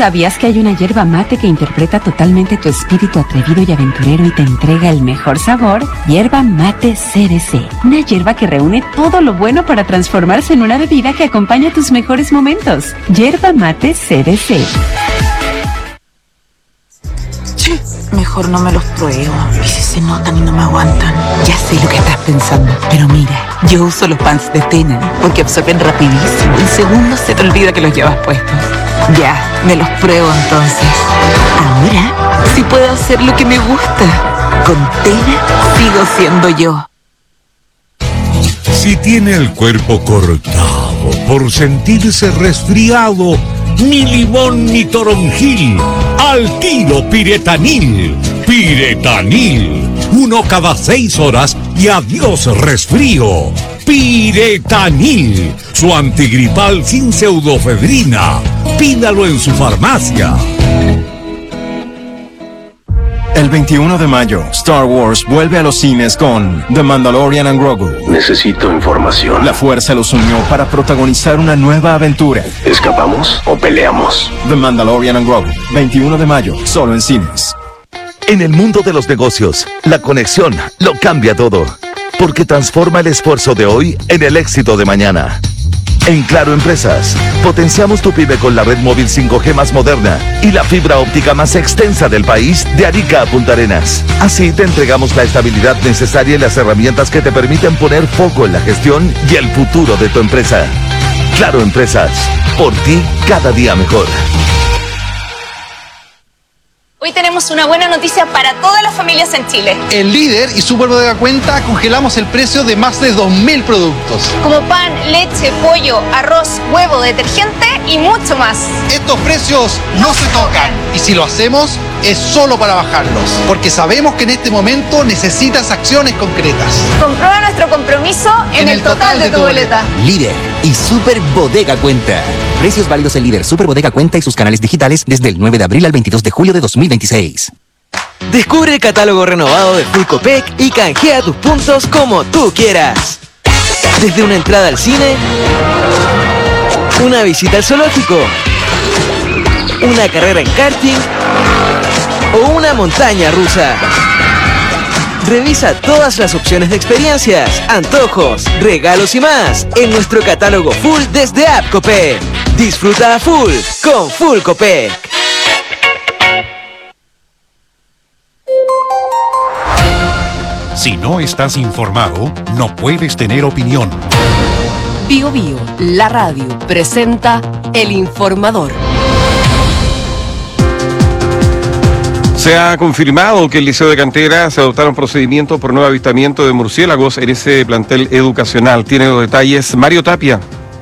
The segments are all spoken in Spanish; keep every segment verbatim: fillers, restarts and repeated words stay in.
¿Sabías que hay una hierba mate que interpreta totalmente tu espíritu atrevido y aventurero y te entrega el mejor sabor? Hierba mate C B C. Una hierba que reúne todo lo bueno para transformarse en una bebida que acompaña tus mejores momentos. Hierba mate C B C. Che, mejor no me los pruebo. ¿Y si se notan y no me aguantan? Ya sé lo que estás pensando, pero mira, yo uso los pants de Tena porque absorben rapidísimo. En segundos se te olvida que los llevas puestos. Ya, me los pruebo entonces. Ahora sí puedo hacer lo que me gusta. Con Tena sigo siendo yo. Si tiene el cuerpo cortado por sentirse resfriado, ni limón ni toronjil, al tiro Piretanil. Piretanil, uno cada seis horas y adiós resfrío. Piretanil, su antigripal sin pseudofedrina. Pídalo en su farmacia. El veintiuno de mayo, Star Wars vuelve a los cines con The Mandalorian and Grogu. Necesito información. La fuerza los unió para protagonizar una nueva aventura. ¿Escapamos o peleamos? The Mandalorian and Grogu, veintiuno de mayo, solo en cines. En el mundo de los negocios, la conexión lo cambia todo, porque transforma el esfuerzo de hoy en el éxito de mañana. En Claro Empresas, potenciamos tu pyme con la red móvil cinco G más moderna y la fibra óptica más extensa del país de Arica a Punta Arenas. Así te entregamos la estabilidad necesaria y las herramientas que te permiten poner foco en la gestión y el futuro de tu empresa. Claro Empresas, por ti cada día mejor. Hoy tenemos una buena noticia para todas las familias en Chile. En Líder y Superbodega Cuenta congelamos el precio de más de dos mil productos. Como pan, leche, pollo, arroz, huevo, detergente y mucho más. Estos precios no se tocan. Y si lo hacemos, es solo para bajarlos. Porque sabemos que en este momento necesitas acciones concretas. Comprueba nuestro compromiso en, en el, el total, total de, de tu boleta. Líder y Superbodega Cuenta. Precios válidos en Líder, Superbodega Cuenta y sus canales digitales desde el nueve de abril al veintidós de julio de dos mil veintiséis. Descubre el catálogo renovado de Full Copec y canjea tus puntos como tú quieras. Desde una entrada al cine, una visita al zoológico, una carrera en karting o una montaña rusa. Revisa todas las opciones de experiencias, antojos, regalos y más en nuestro catálogo full desde App Copec. Disfruta a full con Full Copec. Si no estás informado, no puedes tener opinión. Bio Bio, la radio, presenta El Informador. Se ha confirmado que el Liceo de Cantera se adoptaron procedimientos por nuevo avistamiento de murciélagos en ese plantel educacional. Tiene los detalles Mario Tapia.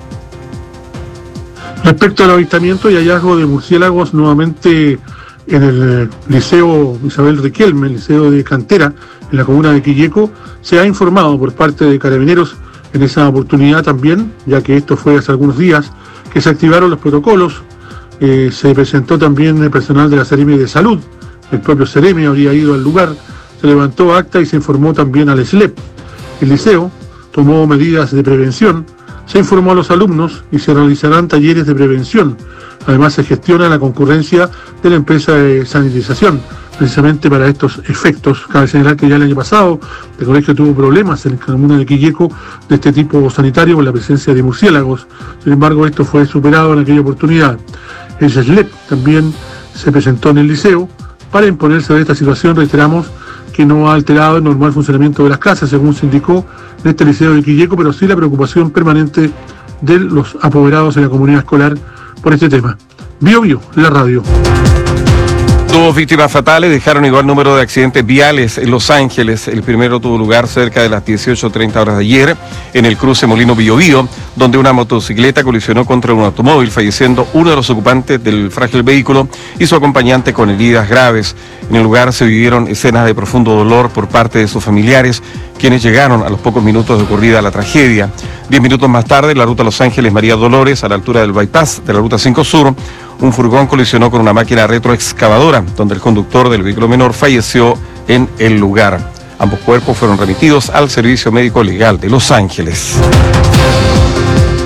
Respecto al avistamiento y hallazgo de murciélagos nuevamente en el Liceo Isabel Riquelme, el Liceo de Cantera, en la comuna de Quilleco, se ha informado por parte de Carabineros en esa oportunidad también, ya que esto fue hace algunos días, que se activaron los protocolos. Eh, se presentó también el personal de la Seremi de Salud. El propio Seremi habría ido al lugar, se levantó acta y se informó también al S L E P. El liceo tomó medidas de prevención, se informó a los alumnos y se realizarán talleres de prevención. Además se gestiona la concurrencia de la empresa de sanitización, precisamente para estos efectos. Cabe señalar que ya el año pasado el colegio tuvo problemas en la comuna de Quilleco de este tipo sanitario con la presencia de murciélagos. Sin embargo, esto fue superado en aquella oportunidad. El S L E P también se presentó en el liceo. Para imponerse de esta situación, reiteramos que no ha alterado el normal funcionamiento de las clases, según se indicó en este liceo de Quilleco, pero sí la preocupación permanente de los apoderados en la comunidad escolar por este tema. Bio Bio, la radio. Dos víctimas fatales dejaron igual número de accidentes viales en Los Ángeles. El primero tuvo lugar cerca de las dieciocho treinta horas de ayer en el cruce Molino Biobío, donde una motocicleta colisionó contra un automóvil, falleciendo uno de los ocupantes del frágil vehículo y su acompañante con heridas graves. En el lugar se vivieron escenas de profundo dolor por parte de sus familiares, quienes llegaron a los pocos minutos de ocurrida la tragedia. Diez minutos más tarde, en la ruta Los Ángeles María Dolores, a la altura del bypass de la ruta cinco Sur, un furgón colisionó con una máquina retroexcavadora, donde el conductor del vehículo menor falleció en el lugar. Ambos cuerpos fueron remitidos al Servicio Médico Legal de Los Ángeles.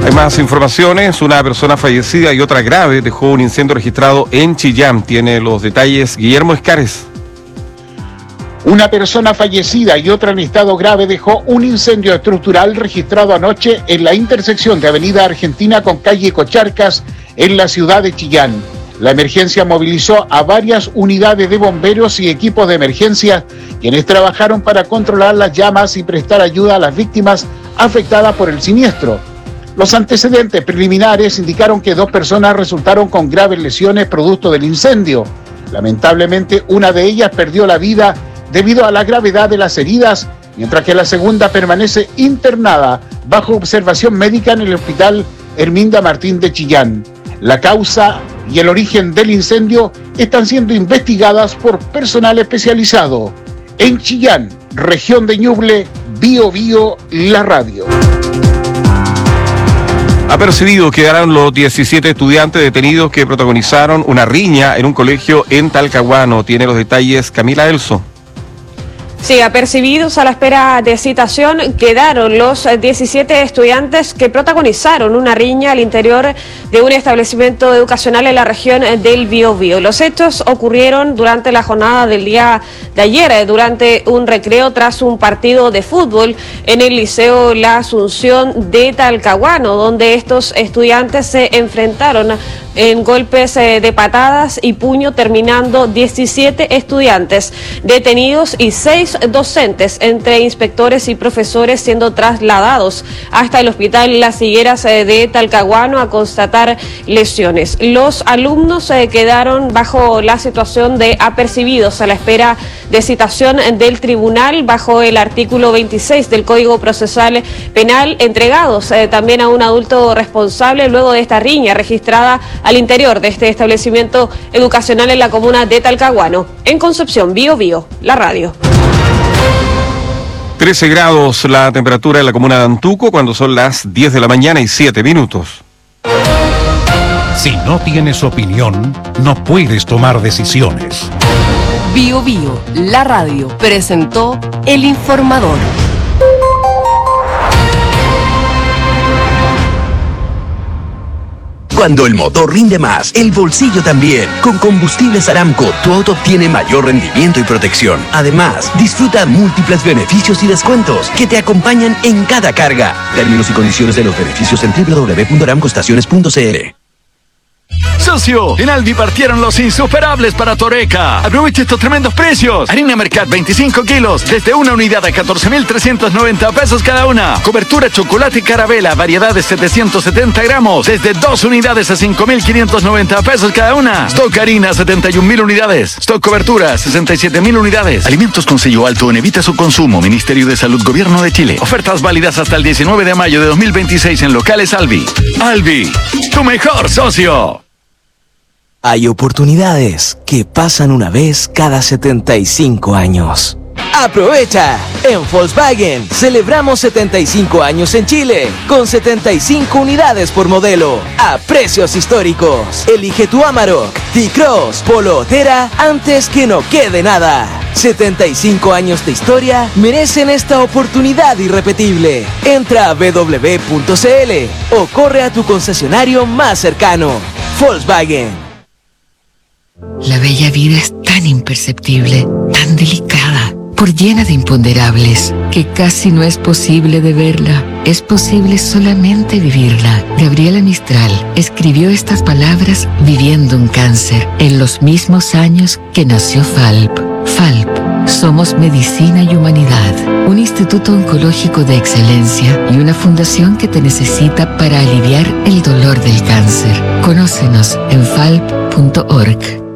Hay más informaciones. Una persona fallecida y otra grave dejó un incendio registrado en Chillán. Tiene los detalles Guillermo Escares. Una persona fallecida y otra en estado grave dejó un incendio estructural registrado anoche en la intersección de Avenida Argentina con calle Cocharcas en la ciudad de Chillán. La emergencia movilizó a varias unidades de bomberos y equipos de emergencia, quienes trabajaron para controlar las llamas y prestar ayuda a las víctimas afectadas por el siniestro. Los antecedentes preliminares indicaron que dos personas resultaron con graves lesiones producto del incendio. Lamentablemente, una de ellas perdió la vida debido a la gravedad de las heridas, mientras que la segunda permanece internada bajo observación médica en el Hospital Herminda Martín de Chillán. La causa y el origen del incendio están siendo investigadas por personal especializado. En Chillán, región de Ñuble, Bío Bío, la radio. Apercibidos quedaron los diecisiete estudiantes detenidos que protagonizaron una riña en un colegio en Talcahuano. Tiene los detalles Camila Elso. Sí, apercibidos a la espera de citación quedaron los diecisiete estudiantes que protagonizaron una riña al interior de un establecimiento educacional en la región del Biobío. Los hechos ocurrieron durante la jornada del día de ayer, durante un recreo tras un partido de fútbol en el Liceo La Asunción de Talcahuano, donde estos estudiantes se enfrentaron en golpes de patadas y puño, terminando diecisiete estudiantes detenidos y seis docentes, entre inspectores y profesores, siendo trasladados hasta el Hospital Las Higueras de Talcahuano a constatar lesiones. Los alumnos eh, quedaron bajo la situación de apercibidos a la espera de citación del tribunal bajo el artículo veintiséis del Código Procesal Penal, entregados eh, también a un adulto responsable luego de esta riña registrada al interior de este establecimiento educacional en la comuna de Talcahuano. En Concepción, Bío Bío, la radio. trece grados la temperatura en la comuna de Antuco cuando son las diez de la mañana y siete minutos. Si no tienes opinión, no puedes tomar decisiones. Bío Bío, la radio, presentó El Informador. Cuando el motor rinde más, el bolsillo también. Con Combustibles Aramco, tu auto obtiene mayor rendimiento y protección. Además, disfruta múltiples beneficios y descuentos que te acompañan en cada carga. Términos y condiciones de los beneficios en doble u doble u doble u punto aramco estaciones punto c l. Socio, en Alvi partieron los insuperables para Toreca. Aprovecha estos tremendos precios. Harina Mercat veinticinco kilos, desde una unidad a catorce mil trescientos noventa pesos cada una. Cobertura chocolate Carabela, variedad de setecientos setenta gramos, desde dos unidades a cinco mil quinientos noventa pesos cada una. Stock harina, setenta y un mil unidades. Stock cobertura, sesenta y siete mil unidades. Alimentos con sello alto en evita su consumo. Ministerio de Salud, Gobierno de Chile. Ofertas válidas hasta el diecinueve de mayo de dos mil veintiséis en locales Alvi. Alvi, tu mejor socio. Hay oportunidades que pasan una vez cada setenta y cinco años. ¡Aprovecha! En Volkswagen celebramos setenta y cinco años en Chile, con setenta y cinco unidades por modelo, a precios históricos. Elige tu Amarok, T-Cross, Polo o Terra antes que no quede nada. setenta y cinco años de historia merecen esta oportunidad irrepetible. Entra a w w w punto c l o corre a tu concesionario más cercano. Volkswagen. La bella vida es tan imperceptible, tan delicada, por llena de imponderables, que casi no es posible de verla. Es posible solamente vivirla. Gabriela Mistral escribió estas palabras viviendo un cáncer, en los mismos años que nació Falp. Falp, somos medicina y humanidad, un instituto oncológico de excelencia y una fundación que te necesita para aliviar el dolor del cáncer. Conócenos en falp punto org.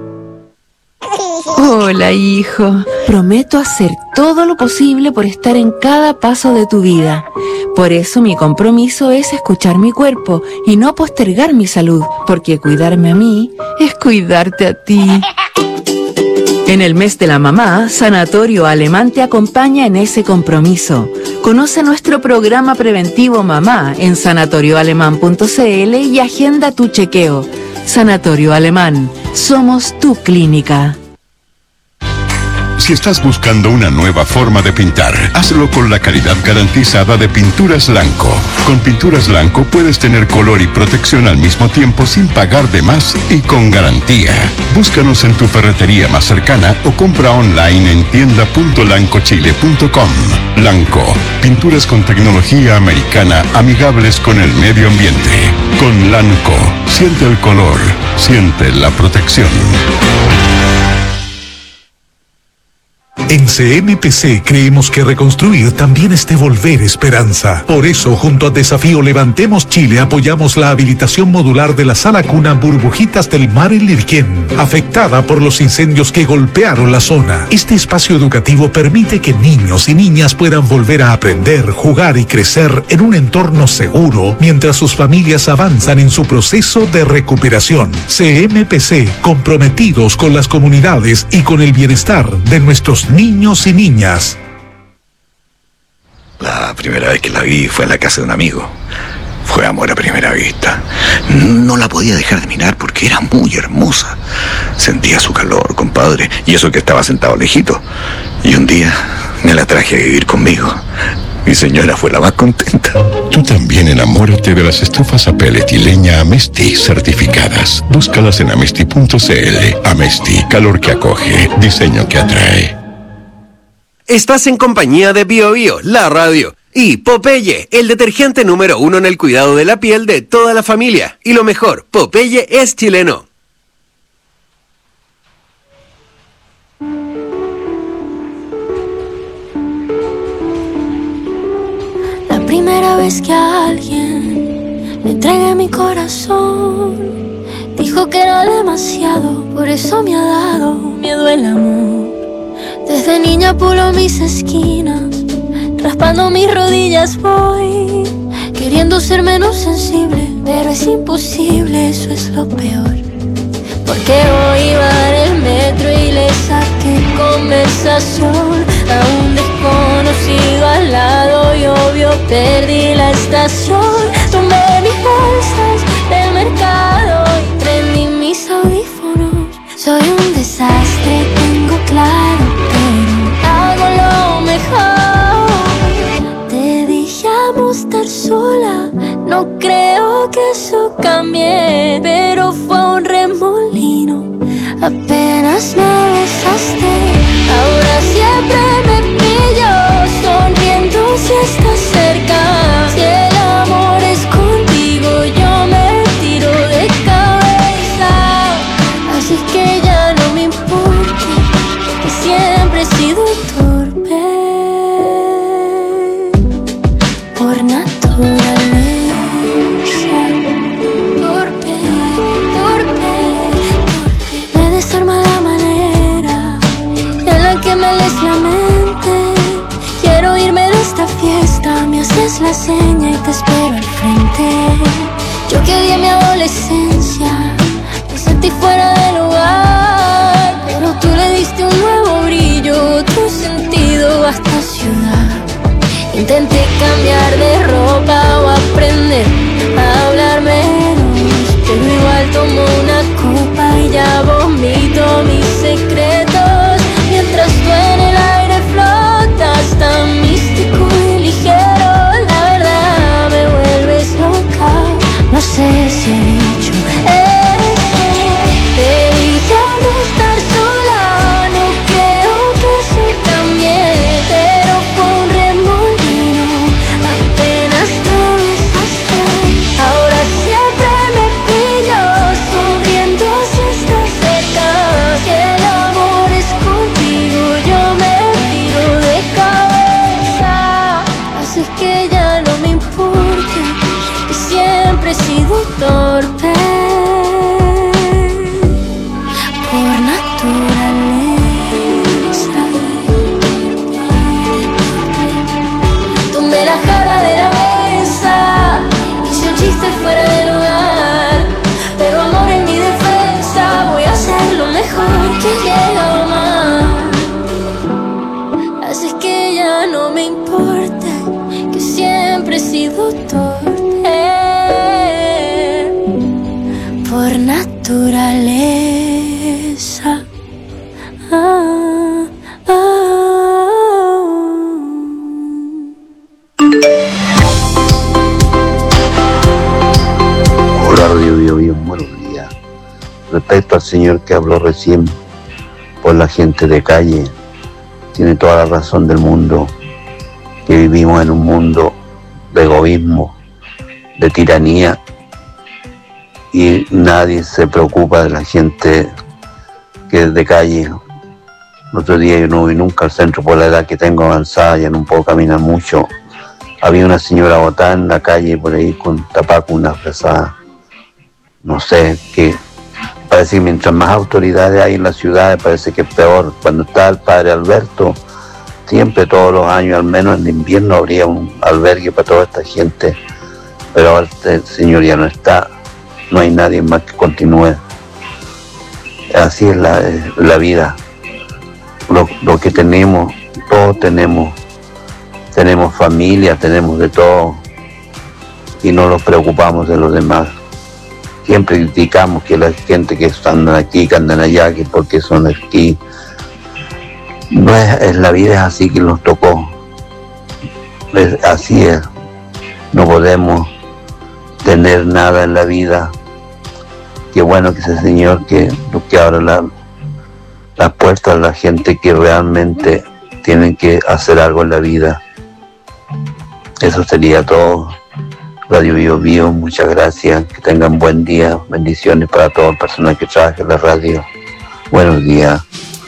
Hola, hijo. Prometo hacer todo lo posible por estar en cada paso de tu vida. Por eso mi compromiso es escuchar mi cuerpo y no postergar mi salud, porque cuidarme a mí es cuidarte a ti. En el mes de la mamá, Sanatorio Alemán te acompaña en ese compromiso. Conoce nuestro programa preventivo Mamá en sanatorio alemán punto c l y agenda tu chequeo. Sanatorio Alemán, somos tu clínica. Si estás buscando una nueva forma de pintar, hazlo con la calidad garantizada de Pinturas Lanco. Con Pinturas Lanco puedes tener color y protección al mismo tiempo sin pagar de más y con garantía. Búscanos en tu ferretería más cercana o compra online en tienda punto lanco chile punto com. Lanco, pinturas con tecnología americana amigables con el medio ambiente. Con Lanco, siente el color, siente la protección. En C M P C creemos que reconstruir también es devolver esperanza. Por eso, junto a Desafío Levantemos Chile, apoyamos la habilitación modular de la sala cuna Burbujitas del Mar en Lirquén, afectada por los incendios que golpearon la zona. Este espacio educativo permite que niños y niñas puedan volver a aprender, jugar y crecer en un entorno seguro, mientras sus familias avanzan en su proceso de recuperación. C M P C, comprometidos con las comunidades y con el bienestar de nuestros niños y niñas. La primera vez que la vi fue en la casa de un amigo. Fue amor a primera vista. No la podía dejar de mirar porque era muy hermosa. Sentía su calor, compadre, y eso que estaba sentado lejito. Y un día me la traje a vivir conmigo. Mi señora fue la más contenta. Tú también enamórate de las estufas a pellet y leña Amesti certificadas. Búscalas en amesti punto c l. Amesti, calor que acoge, diseño que atrae. Estás en compañía de Bio Bio, la radio, y Popeye, el detergente número uno en el cuidado de la piel de toda la familia. Y lo mejor, Popeye es chileno. La primera vez que a alguien le entregué mi corazón, dijo que era demasiado, por eso me ha dado miedo el amor. Desde niña pulo mis esquinas, raspando mis rodillas voy, queriendo ser menos sensible, pero es imposible, eso es lo peor. Porque hoy iba en el metro y le saqué conversación a un desconocido al lado y obvio perdí la estación. Tomé mis bolsas del mercado y prendí mis audífonos. Soy un desastre, tengo claro, pero hago lo mejor. Te dije amo estar sola, no creo que eso cambie, pero fue un remolino, apenas me besaste. Ahora siempre me pillo sonriendo si estás cerca. Si el amor es contigo, yo me tiro de cabeza. Así que ya no me importa, que siempre he sido torpe por naturaleza. Torpe, torpe, torpe. Me desarma la manera en la que me lees la mente. Quiero irme de esta fiesta, me haces la seña y te espero al frente. Yo que odié mi adolescencia, me sentí fuera de lugar, pero tú le diste un nuevo brillo, otro sentido a esta ciudad. Intenté cambiar de ropa o aprender a hablar menos, pero igual tomo una copa y ya vomito mis secretos. Mientras tú en el aire flotas, tan místico y ligero, la verdad me vuelves loca. No sé si he dicho eso. Te dije no estar sola, no creo que eso cambie, pero fue un remolino, apenas te besaste. Ahora siempre me pillo sonriendo si estás cerca. Si el amor es contigo, yo me tiro de cabeza. Así que ya no me importa, que siempre he sido torpe por naturaleza. Tomé la cara de la mesa, hice un chiste fuera de lugar, pero amor en mi defensa, voy a hacer lo mejor que llega a amar. Así que ya no me importa, que siempre he sido torpe por naturaleza. Ah, ah. Bio Bio, buenos días. Respecto al señor que habló recién por la gente de calle, tiene toda la razón del mundo, que vivimos en un mundo de egoísmo, de tiranía, y nadie se preocupa de la gente que es de calle. El otro día yo no voy nunca al centro por la edad que tengo avanzada, ya no puedo caminar mucho. Había una señora botada en la calle por ahí con tapaco, una fresada. No sé, que parece que mientras más autoridades hay en las ciudades parece que es peor. Cuando está el padre Alberto, siempre todos los años, al menos en invierno, habría un albergue para toda esta gente. Pero ahora este señor ya no está, no hay nadie más que continúe. Así es la, la vida. Lo, lo que tenemos, todos tenemos, tenemos familia, tenemos de todo, y no nos preocupamos de los demás. Siempre criticamos que la gente que están aquí, que andan allá, que porque son aquí. No es, es la vida es así que nos tocó. Es, así es. No podemos tener nada en la vida. Qué bueno que ese señor que, que abra la, las puertas a la gente que realmente tienen que hacer algo en la vida. Eso sería todo. Radio Bio Bio, muchas gracias. Que tengan buen día. Bendiciones para todas las personas que trabajan en la radio. Buenos días.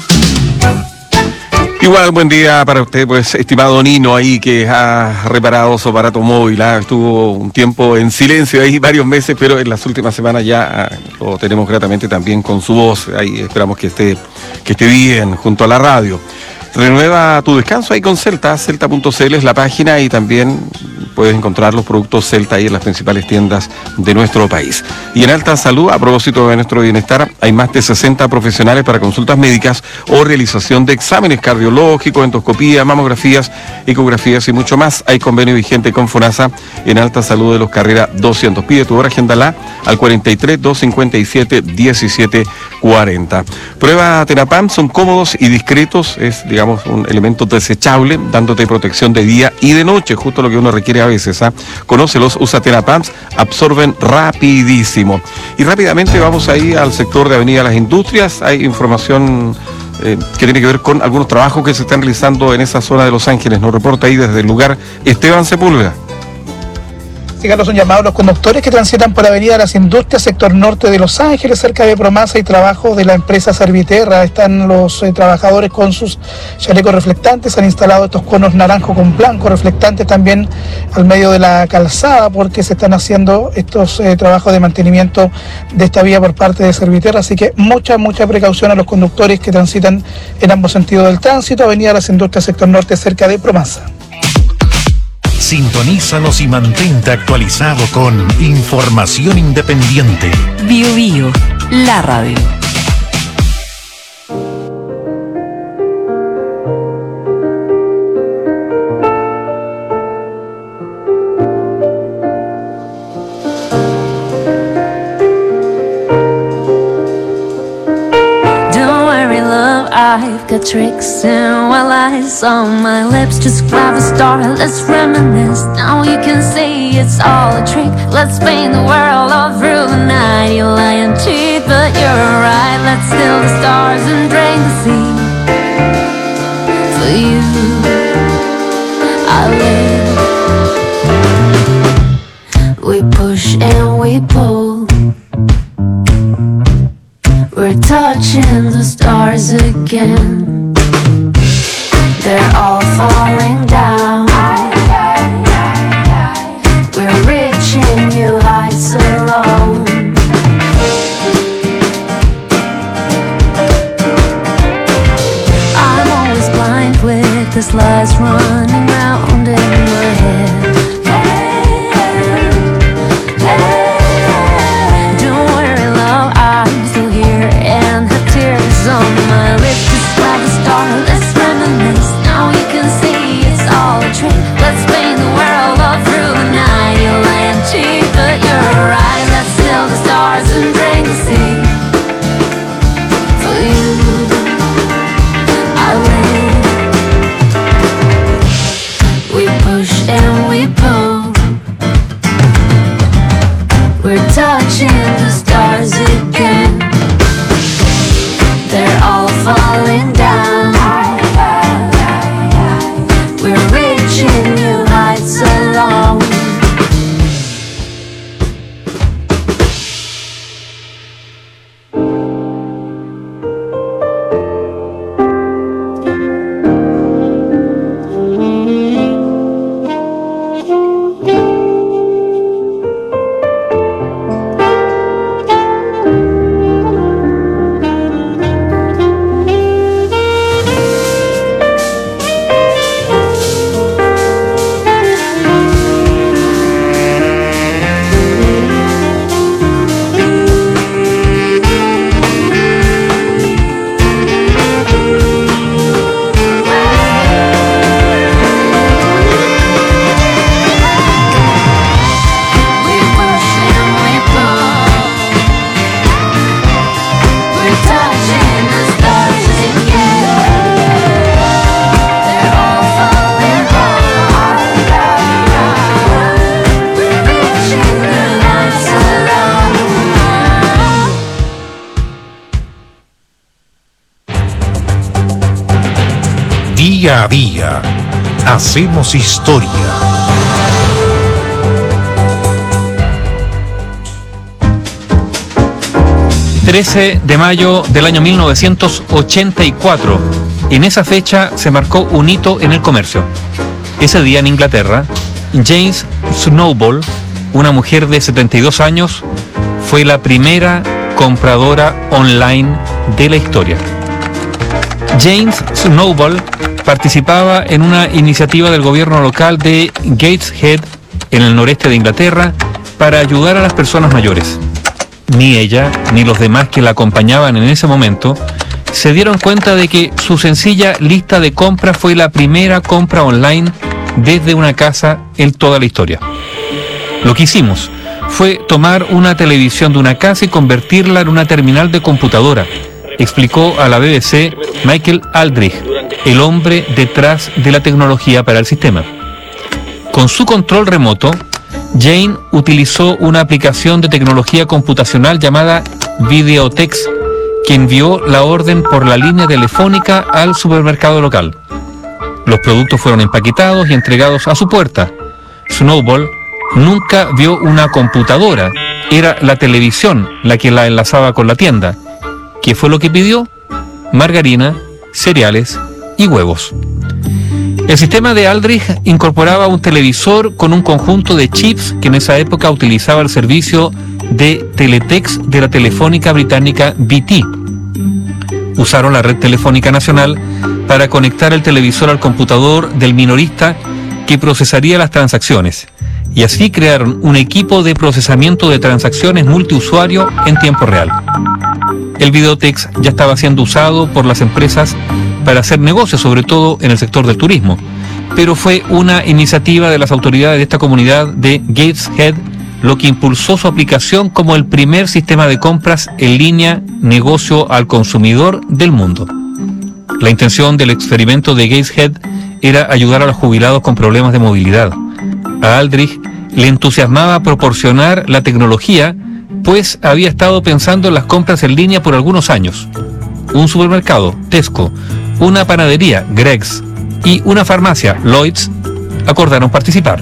Igual, buen día para usted, pues, estimado Nino, ahí que ha reparado su aparato móvil. ¿eh? Estuvo un tiempo en silencio ahí, varios meses, pero en las últimas semanas ya eh, lo tenemos gratamente también con su voz. Ahí esperamos que esté, que esté bien junto a la radio. Renueva tu descanso ahí con Celta, celta punto c l es la página, y también puedes encontrar los productos Celta ahí en las principales tiendas de nuestro país. Y en Alta Salud, a propósito de nuestro bienestar, hay más de sesenta profesionales para consultas médicas o realización de exámenes cardiológicos, endoscopía, mamografías, ecografías y mucho más. Hay convenio vigente con FONASA en Alta Salud de los Carrera doscientos. Pide tu hora, agéndala al cuarenta y tres, doscientos cincuenta y siete, diecisiete cuarenta. Prueba Tenapam, son cómodos y discretos, es, digamos, un elemento desechable, dándote protección de día y de noche, justo lo que uno requiere a veces. ¿eh? Conócelos, usa Tenapams, absorben rapidísimo. Y rápidamente vamos ahí al sector de Avenida Las Industrias. Hay información eh, que tiene que ver con algunos trabajos que se están realizando en esa zona de Los Ángeles. Nos reporta ahí desde el lugar Esteban Sepúlveda. Sí, Carlos, son llamados los conductores que transitan por Avenida Las Industrias, sector norte de Los Ángeles, cerca de Promasa, y trabajo de la empresa Serviterra. Están los eh, trabajadores con sus chalecos reflectantes, han instalado estos conos naranjo con blanco reflectantes también al medio de la calzada, porque se están haciendo estos eh, trabajos de mantenimiento de esta vía por parte de Serviterra. Así que mucha, mucha precaución a los conductores que transitan en ambos sentidos del tránsito. Avenida Las Industrias, sector norte, cerca de Promasa. Sintonízanos y mantente actualizado con información independiente. Bio Bio, la radio. I've got tricks and while eyes on my lips, just grab a star, let's reminisce. Now you can see it's all a trick. Let's paint the world all through the night. You lie and cheat, but you're right. Let's steal the stars and drain the sea. For you, I live. We push and we pull. We're touching the stars again. They're all falling down. We're reaching new heights alone. I'm always blind with the slides running round in my head. On my lips, just grab a star, let's reminisce. Now you can see it's all a trick. Let's paint the world all through the night. You lie and cheat, but you're right. Let's steal the stars and drink the sea. For you, I live. Día a día, hacemos historia. trece de mayo del año mil novecientos ochenta y cuatro. En esa fecha se marcó un hito en el comercio. Ese día en Inglaterra, James Snowball, una mujer de setenta y dos años, fue la primera compradora online de la historia. James Snowball participaba en una iniciativa del gobierno local de Gateshead, en el noreste de Inglaterra, para ayudar a las personas mayores. Ni ella, ni los demás que la acompañaban en ese momento, se dieron cuenta de que su sencilla lista de compras fue la primera compra online desde una casa en toda la historia. Lo que hicimos fue tomar una televisión de una casa y convertirla en una terminal de computadora, explicó a la B B C Michael Aldrich, el hombre detrás de la tecnología para el sistema. Con su control remoto, Jane utilizó una aplicación de tecnología computacional llamada Videotex, que envió la orden por la línea telefónica al supermercado local. Los productos fueron empaquetados y entregados a su puerta. Snowball nunca vio una computadora, era la televisión la que la enlazaba con la tienda. ¿Qué fue lo que pidió? Margarina, cereales y huevos. El sistema de Aldrich incorporaba un televisor con un conjunto de chips que en esa época utilizaba el servicio de teletext de la telefónica británica B T. Usaron la red telefónica nacional para conectar el televisor al computador del minorista que procesaría las transacciones, y así crearon un equipo de procesamiento de transacciones multiusuario en tiempo real. El Videotex ya estaba siendo usado por las empresas para hacer negocios, sobre todo en el sector del turismo, pero fue una iniciativa de las autoridades de esta comunidad de Gateshead lo que impulsó su aplicación como el primer sistema de compras en línea negocio al consumidor del mundo. La intención del experimento de Gateshead era ayudar a los jubilados con problemas de movilidad. A Aldrich le entusiasmaba proporcionar la tecnología, pues había estado pensando en las compras en línea por algunos años. Un supermercado, Tesco, una panadería, Greggs, y una farmacia, Lloyd's, acordaron participar.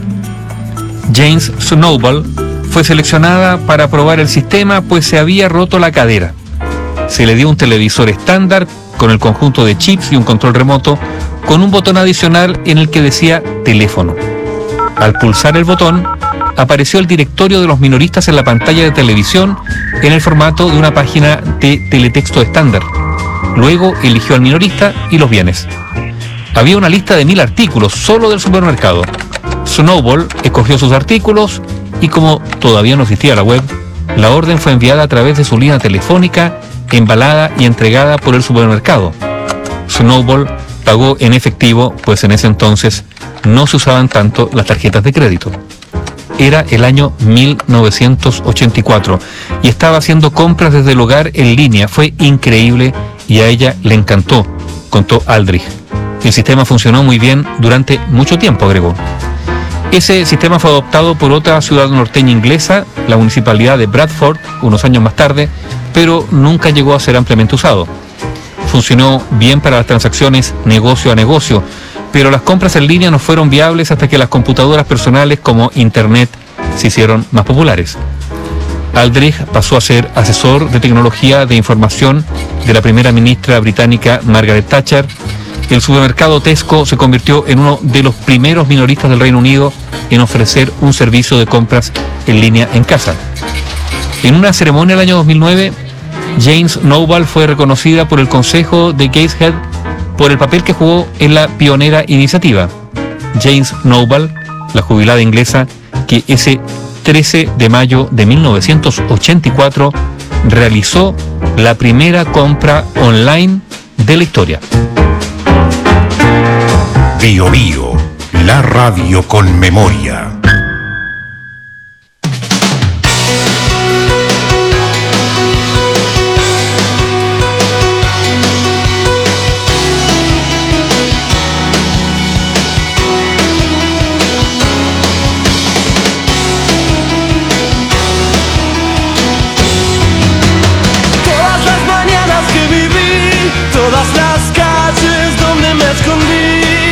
James Snowball fue seleccionada para probar el sistema, pues se había roto la cadera. Se le dio un televisor estándar con el conjunto de chips y un control remoto con un botón adicional en el que decía teléfono. Al pulsar el botón, apareció el directorio de los minoristas en la pantalla de televisión en el formato de una página de teletexto estándar. Luego eligió al minorista y los bienes. Había una lista de mil artículos solo del supermercado. Snowball escogió sus artículos y, como todavía no existía la web, la orden fue enviada a través de su línea telefónica, embalada y entregada por el supermercado. Snowball pagó en efectivo, pues en ese entonces no se usaban tanto las tarjetas de crédito. Era el año mil novecientos ochenta y cuatro y estaba haciendo compras desde el hogar en línea. Fue increíble y a ella le encantó, contó Aldrich. El sistema funcionó muy bien durante mucho tiempo, agregó. Ese sistema fue adoptado por otra ciudad norteña inglesa, la municipalidad de Bradford, unos años más tarde, pero nunca llegó a ser ampliamente usado. Funcionó bien para las transacciones negocio a negocio, pero las compras en línea no fueron viables hasta que las computadoras personales como Internet se hicieron más populares. Aldrich pasó a ser asesor de tecnología de información de la primera ministra británica Margaret Thatcher. El supermercado Tesco se convirtió en uno de los primeros minoristas del Reino Unido en ofrecer un servicio de compras en línea en casa. En una ceremonia el año dos mil nueve, James Snowball fue reconocida por el Consejo de Gateshead por el papel que jugó en la pionera iniciativa. James Snowball, la jubilada inglesa que ese trece de mayo de mil novecientos ochenta y cuatro realizó la primera compra online de la historia. Bio Bio, la radio con memoria. Todas las mañanas que viví, todas las calles donde me escondí,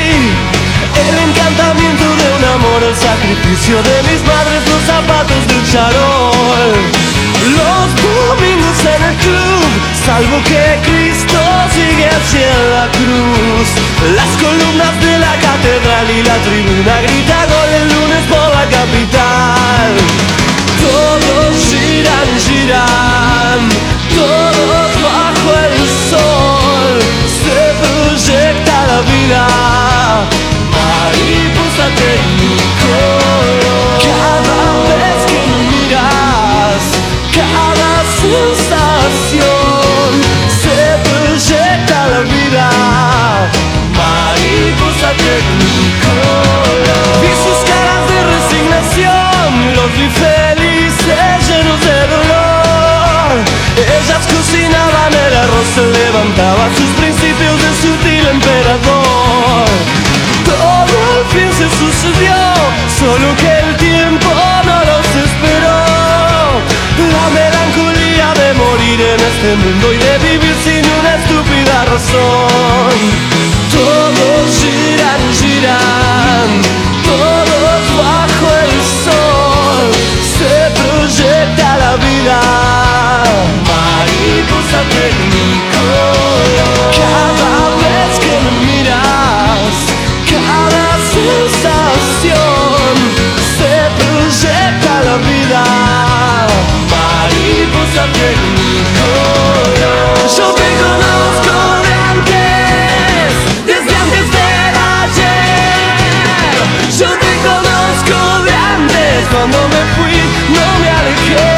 vicio de mis madres, los zapatos del charol. Los domingos en el club, salvo que Cristo sigue hacia la cruz. Las columnas de la catedral y la tribuna grita gol el lunes por la capital. Todos giran, giran, todos bajo el sol. Se proyecta la vida, mariposa tecnicolor. Cada vez que me miras, cada sensación, se proyecta la vida, mariposa tecnicolor. Vi sus caras de resignación, los vi felices, llenos de dolor. Ellas cocinaban el arroz, se levantaban sus principios de sutil emperador. Todo al fin se sucedió, solo que el tiempo no los esperó. La melancolía de morir en este mundo y de vivir sin una estúpida razón. Todos giran, giran, todos bajo el sol. Se proyecta la vida, mariposa tecnicolor. Cada vez que me miras, cada sensación, se proyecta la vida, mariposa tecnicolor. Yo te conozco de antes, desde antes del ayer. Yo te conozco de antes, cuando me fui no me alejé.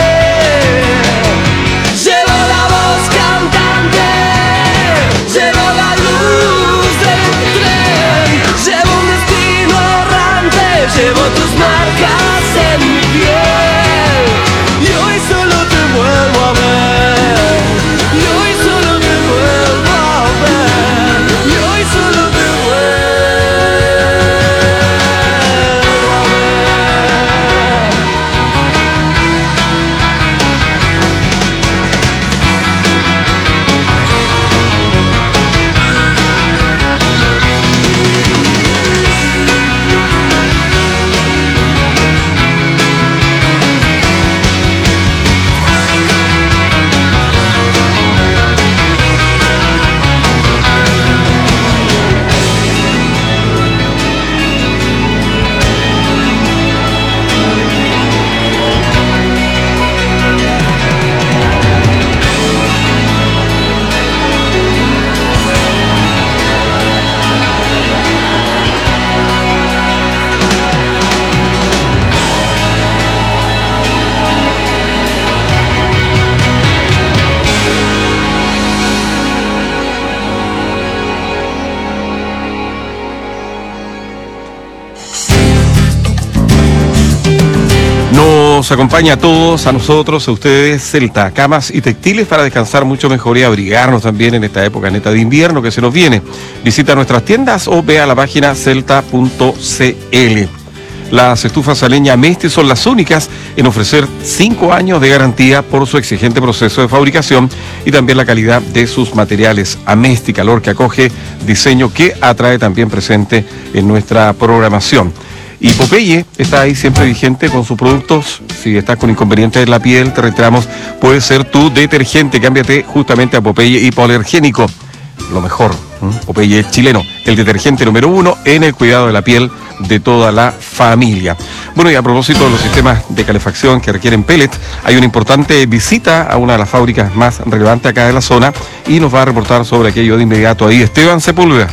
Llevo la voz cantante, llevo la luz del tren, llevo un destino errante, llevo tus marcas en mi piel. Y hoy solo te vuelvo a ver, y hoy solo te vuelvo a ver, y hoy solo te vuelvo a ver. Nos acompaña a todos, a nosotros, a ustedes, Celta, camas y textiles para descansar mucho mejor y abrigarnos también en esta época neta de invierno que se nos viene. Visita nuestras tiendas o ve a la página celta punto c l. Las estufas a leña Mesti son las únicas en ofrecer cinco años de garantía por su exigente proceso de fabricación y también la calidad de sus materiales. Amesti, calor que acoge, diseño que atrae, también presente en nuestra programación. Y Popeye está ahí siempre vigente con sus productos. Si estás con inconvenientes en la piel, te reiteramos, puede ser tu detergente. Cámbiate justamente a Popeye hipoalergénico. Lo mejor, ¿eh? Popeye es chileno, el detergente número uno en el cuidado de la piel de toda la familia. Bueno, y a propósito de los sistemas de calefacción que requieren pellet, hay una importante visita a una de las fábricas más relevantes acá de la zona y nos va a reportar sobre aquello de inmediato ahí Esteban Sepúlveda.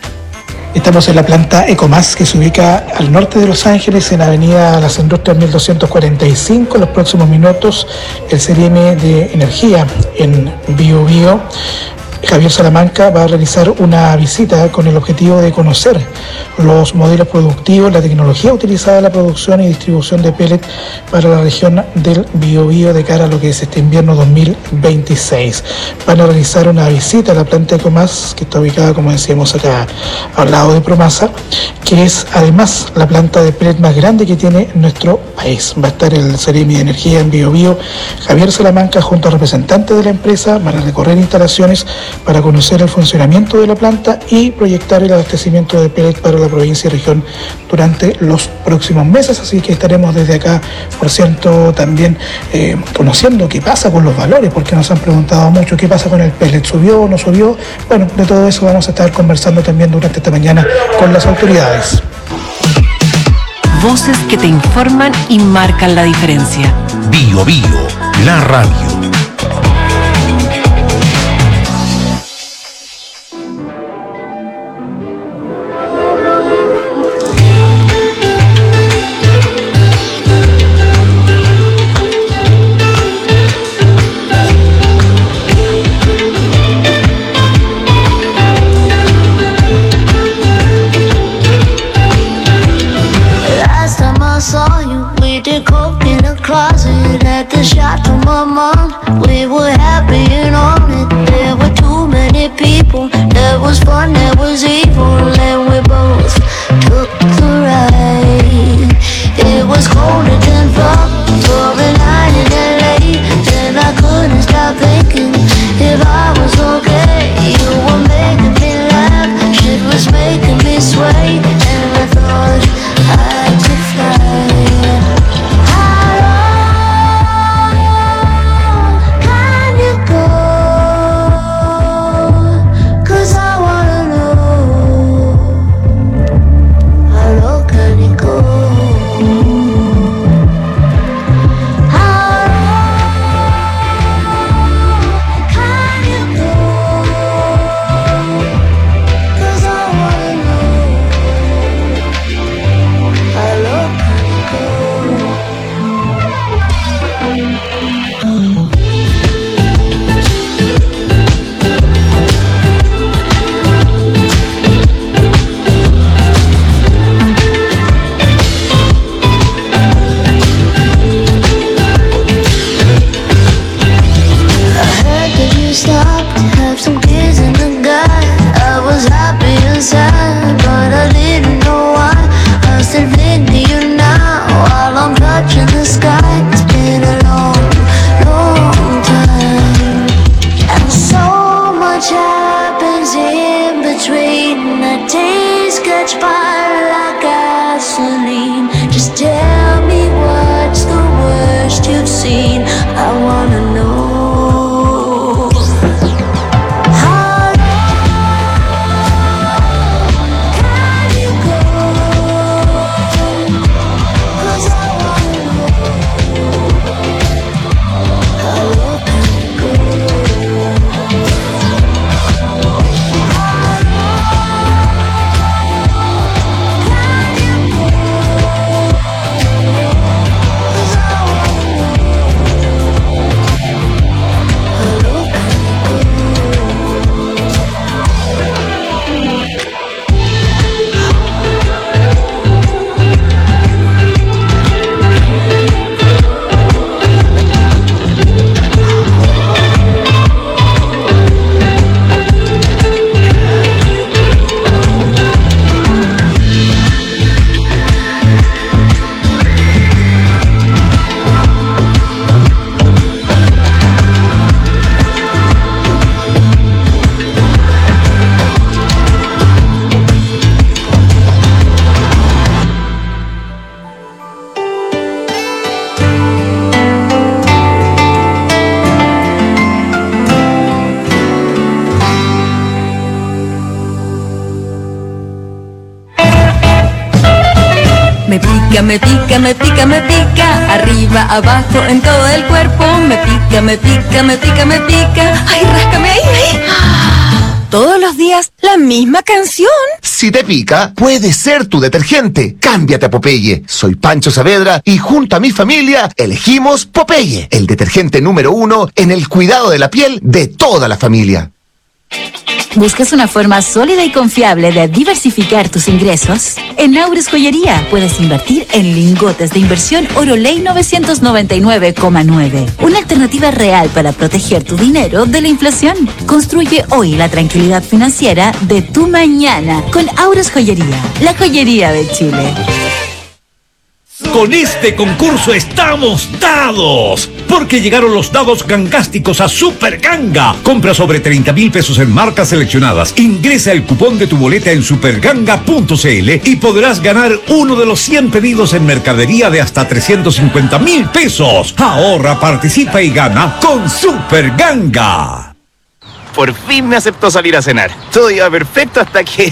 Estamos en la planta Ecomas, que se ubica al norte de Los Ángeles, en Avenida Las Industrias mil doscientos cuarenta y cinco. En los próximos minutos, el C R M de Energía en Bio Bio, Javier Salamanca, va a realizar una visita con el objetivo de conocer los modelos productivos, la tecnología utilizada en la producción y distribución de pellet para la región del Biobío de cara a lo que es este invierno dos mil veintiséis. Van a realizar una visita a la planta Ecomas, que está ubicada, como decíamos, acá al lado de Promasa, que es además la planta de pellet más grande que tiene nuestro país. Va a estar el C R M de Energía en Biobío, Javier Salamanca, junto a representantes de la empresa. Van a recorrer instalaciones para conocer el funcionamiento de la planta y proyectar el abastecimiento de pellet para la provincia y región durante los próximos meses. Así que estaremos desde acá, por cierto, también eh, conociendo qué pasa con los valores, porque nos han preguntado mucho qué pasa con el pellet, ¿subió o no subió? Bueno, de todo eso vamos a estar conversando también durante esta mañana con las autoridades. Voces que te informan y marcan la diferencia. Bio Bio, la radio. At the shop to my mom, we were happy and on it. There were too many people. There was fun, there was evil, and we both took the ride. It was colder than fuck for a night in L A. Then I couldn't stop thinking if I was okay. You were making me laugh, shit was making me sway, and I thought I could fly. Me pica, me pica, me pica, arriba, abajo, en todo el cuerpo. Me pica, me pica, me pica, me pica. Ay, ráscame ahí, ahí. Todos los días la misma canción. Si te pica, puede ser tu detergente. Cámbiate a Popeye. Soy Pancho Saavedra y junto a mi familia elegimos Popeye, el detergente número uno en el cuidado de la piel de toda la familia. ¿Buscas una forma sólida y confiable de diversificar tus ingresos? En Aures Joyería puedes invertir en lingotes de inversión Oroley novecientos noventa y nueve coma nueve. Una alternativa real para proteger tu dinero de la inflación. Construye hoy la tranquilidad financiera de tu mañana con Aures Joyería, la joyería de Chile. Con este concurso estamos dados, porque llegaron los dados gangásticos a Super Ganga. Compra sobre treinta mil pesos en marcas seleccionadas, ingresa el cupón de tu boleta en superganga punto cl y podrás ganar uno de los cien pedidos en mercadería de hasta trescientos cincuenta mil pesos. Ahorra, participa y gana con Super Ganga. Por fin me aceptó salir a cenar. Todo iba perfecto hasta que...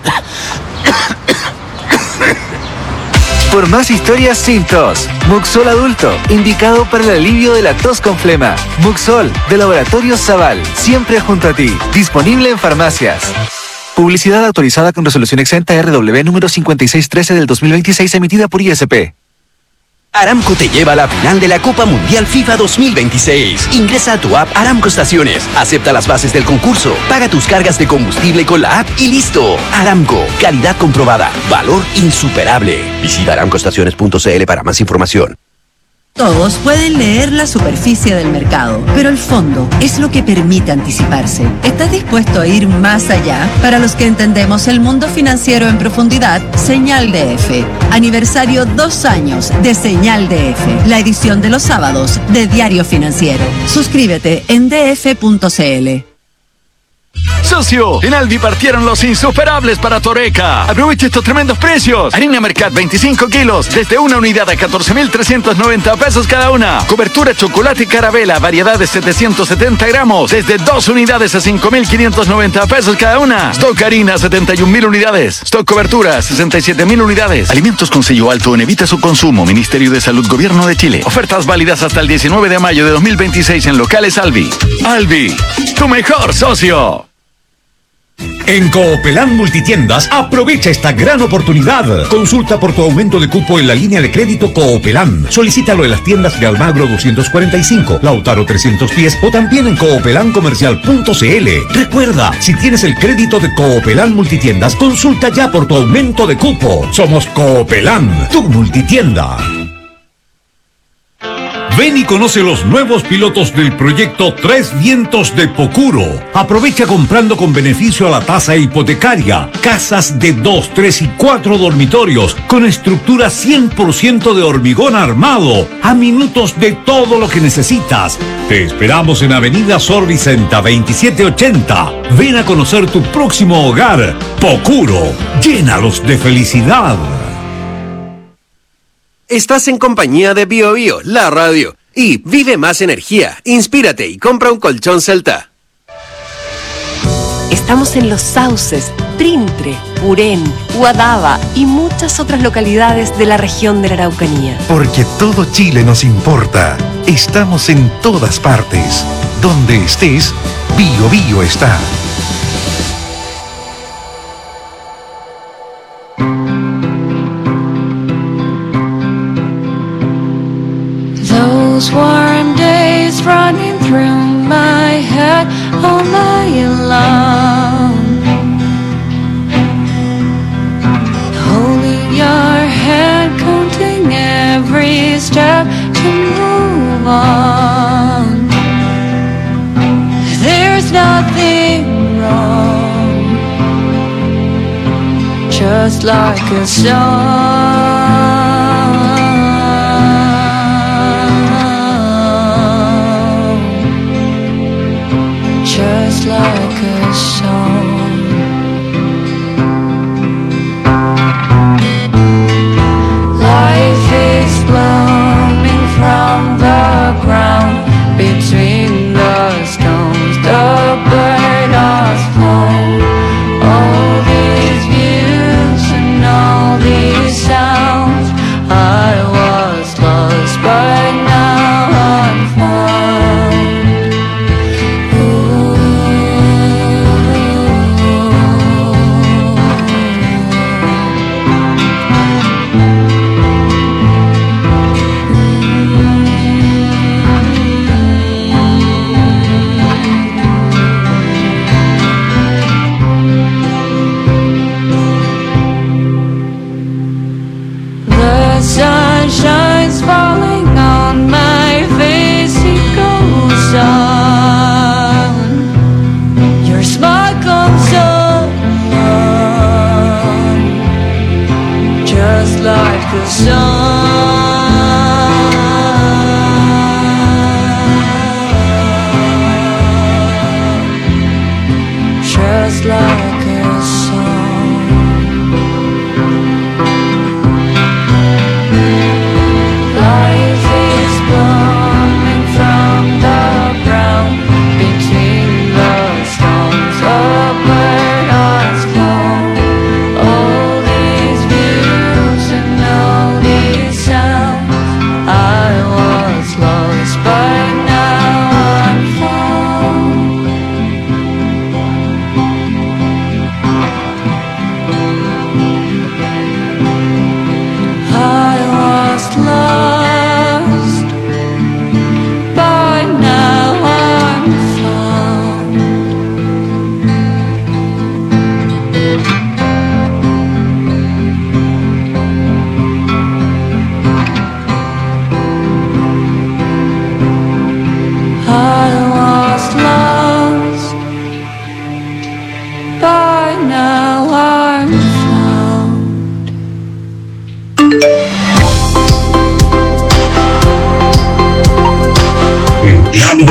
Por más historias sin tos, Muxol Adulto, indicado para el alivio de la tos con flema. Muxol, de Laboratorios Zaval, siempre junto a ti. Disponible en farmacias. Publicidad autorizada con resolución exenta R W número cincuenta y seis trece del dos mil veintiséis, emitida por I S P. Aramco te lleva a la final de la Copa Mundial FIFA dos mil veintiséis. Ingresa a tu app Aramco Estaciones, acepta las bases del concurso, paga tus cargas de combustible con la app y listo. Aramco, calidad comprobada, valor insuperable. Visita aramco estaciones punto cl para más información. Todos pueden leer la superficie del mercado, pero el fondo es lo que permite anticiparse. ¿Estás dispuesto a ir más allá? Para los que entendemos el mundo financiero en profundidad, Señal D F. Aniversario dos años de Señal D F, la edición de los sábados de Diario Financiero. Suscríbete en d f punto cl. Socio, en Alvi partieron los insuperables para Toreca. Aprovecha estos tremendos precios. Harina Mercat veinticinco kilos, desde una unidad a catorce mil trescientos noventa pesos cada una. Cobertura chocolate y carabela, variedad de setecientos setenta gramos, desde dos unidades a cinco mil quinientos noventa pesos cada una. Stock harina, setenta y un mil unidades. Stock cobertura, sesenta y siete mil unidades. Alimentos con sello alto en evita su consumo. Ministerio de Salud, Gobierno de Chile. Ofertas válidas hasta el diecinueve de mayo de dos mil veintiséis en locales Alvi. Alvi, tu mejor socio. En Coopelán Multitiendas, aprovecha esta gran oportunidad. Consulta por tu aumento de cupo en la línea de crédito Coopelán. Solicítalo en las tiendas de Almagro doscientos cuarenta y cinco, Lautaro trescientos diez o también en coopelán comercial punto cl. Recuerda, si tienes el crédito de Coopelán Multitiendas, consulta ya por tu aumento de cupo. Somos Coopelán, tu multitienda. Ven y conoce los nuevos pilotos del proyecto Tres Vientos de Pocuro. Aprovecha comprando con beneficio a la tasa hipotecaria. Casas de dos, tres y cuatro dormitorios con estructura cien por ciento de hormigón armado. A minutos de todo lo que necesitas. Te esperamos en Avenida Sor Vicenta veintisiete ochenta. Ven a conocer tu próximo hogar. Pocuro. Llénalos de felicidad. Estás en compañía de Bio Bio, la radio. Y vive más energía, inspírate y compra un colchón Celta. Estamos en Los Sauces, Printre, Purén, Huadaba y muchas otras localidades de la región de la Araucanía. Porque todo Chile nos importa. Estamos en todas partes. Donde estés, Bio Bio está. Those warm days running through my head all night long, holding your hand, counting every step to move on. There's nothing wrong, just like a song. Just like a song. Life is blooming from the ground, between the stones the bird has flown. All these views and all these sounds, I was lost but now I'm found. Ooh.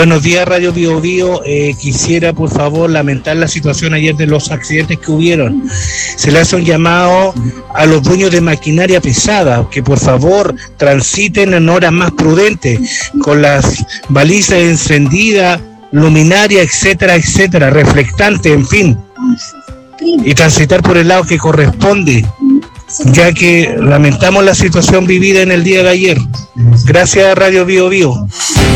Buenos días, Radio Bio Bio. Eh, quisiera, por favor, lamentar la situación ayer de los accidentes que hubieron. Se le hace un llamado a los dueños de maquinaria pesada que, por favor, transiten en horas más prudentes, con las balizas encendidas, luminaria, etcétera, etcétera, reflectante, en fin, y transitar por el lado que corresponde, ya que lamentamos la situación vivida en el día de ayer. Gracias, Radio Bio Bio.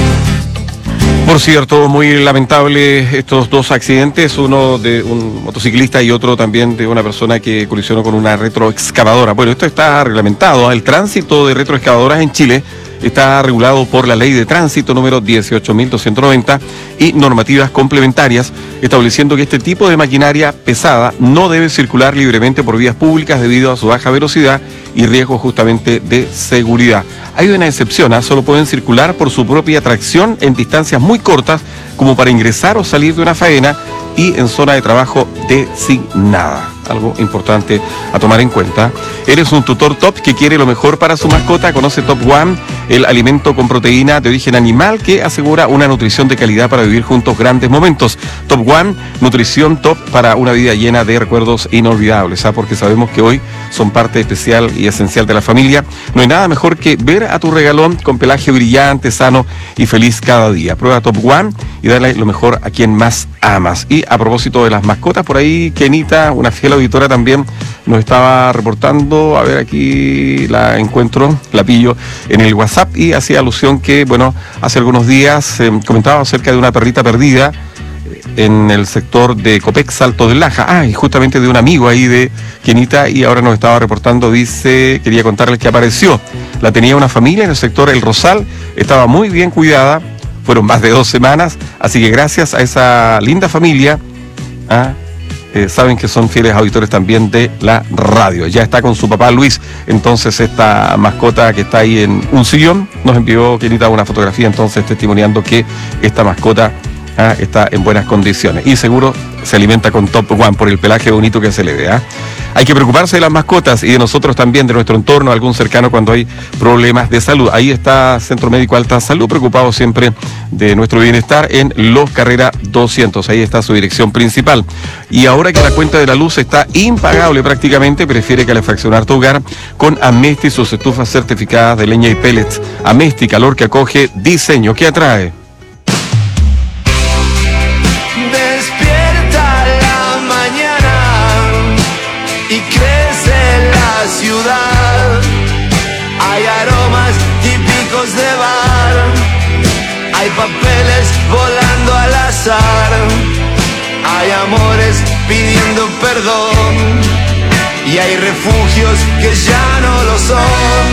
Por cierto, muy lamentable estos dos accidentes, uno de un motociclista y otro también de una persona que colisionó con una retroexcavadora. Bueno, esto está reglamentado. El tránsito de retroexcavadoras en Chile está regulado por la Ley de Tránsito número dieciocho mil doscientos noventa y normativas complementarias, estableciendo que este tipo de maquinaria pesada no debe circular libremente por vías públicas debido a su baja velocidad y riesgo justamente de seguridad. Hay una excepción, ¿eh? Solo pueden circular por su propia tracción en distancias muy cortas, como para ingresar o salir de una faena y en zona de trabajo designada. Algo importante a tomar en cuenta. ¿Eres un tutor top que quiere lo mejor para su mascota? Conoce Top One, el alimento con proteína de origen animal que asegura una nutrición de calidad para vivir juntos grandes momentos. Top One, nutrición top para una vida llena de recuerdos inolvidables, ¿ah? Porque sabemos que hoy son parte especial y esencial de la familia. No hay nada mejor que ver a tu regalón con pelaje brillante, sano y feliz cada día. Prueba Top One y dale lo mejor a quien más amas. Y a propósito de las mascotas, por ahí Kenita, una fiel auditora, también nos estaba reportando, a ver, aquí la encuentro, la pillo en el WhatsApp, y hacía alusión que, bueno, hace algunos días eh, comentaba acerca de una perrita perdida en el sector de Copec, Salto del Laja. Ah, y justamente de un amigo ahí de Kenita, y ahora nos estaba reportando, dice, quería contarles que apareció. La tenía una familia en el sector El Rosal, estaba muy bien cuidada, fueron más de dos semanas, así que gracias a esa linda familia, ¿ah? Eh, saben que son fieles auditores también de la radio. Ya está con su papá Luis, entonces esta mascota que está ahí en un sillón, nos envió Kenita una fotografía, entonces testimoniando que esta mascota ah, está en buenas condiciones y seguro se alimenta con Top One por el pelaje bonito que se le ve. ¿ah? Hay que preocuparse de las mascotas y de nosotros también, de nuestro entorno, algún cercano cuando hay problemas de salud. Ahí está Centro Médico Alta Salud, preocupado siempre de nuestro bienestar en Los Carrera doscientos. Ahí está su dirección principal. Y ahora que la cuenta de la luz está impagable prácticamente, prefiere calefaccionar tu hogar con Amesti y sus estufas certificadas de leña y pellets. Amesti, calor que acoge, diseño que atrae. Y crece la ciudad, hay aromas típicos de bar, hay papeles volando al azar, hay amores pidiendo perdón y hay refugios que ya no lo son.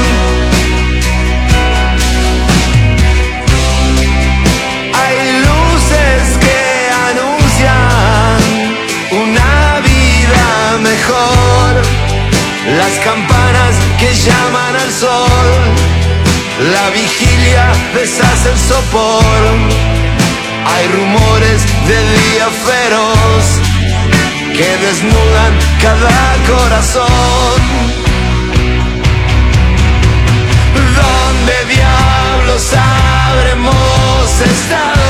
Hay luces que anuncian una vida mejor, las campanas que llaman al sol, la vigilia deshace el sopor, hay rumores de día feroz que desnudan cada corazón. ¿Dónde diablos habremos estado?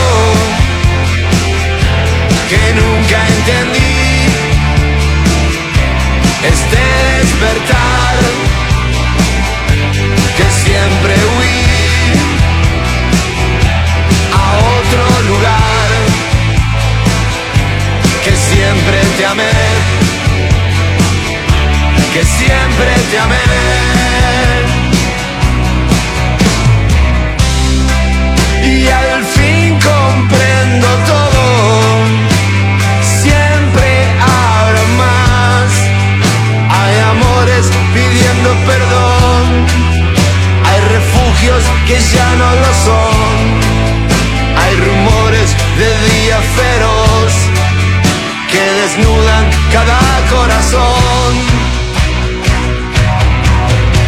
Que nunca entendí este despertar, que siempre huí a otro lugar, que siempre te amé, que siempre te amé. Y al fin comprendo todo, siempre habrá más. Hay amores pidiendo perdón, hay refugios que ya no lo son, hay rumores de día feroz que desnudan cada corazón.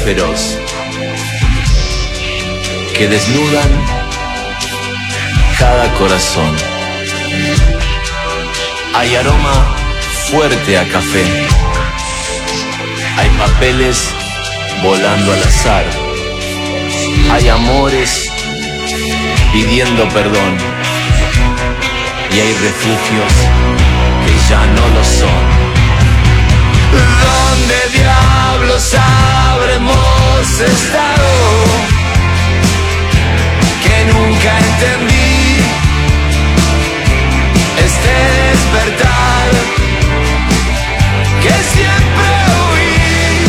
feroz que desnudan cada corazón. Hay aroma fuerte a café, hay papeles volando al azar, hay amores pidiendo perdón y hay refugios que ya no lo son. ¿Dónde diablos habremos estado? Que nunca entendí este despertar que siempre huí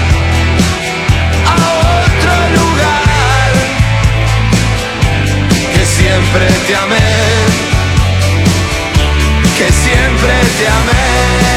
a otro lugar, que siempre te amé, que siempre te amé.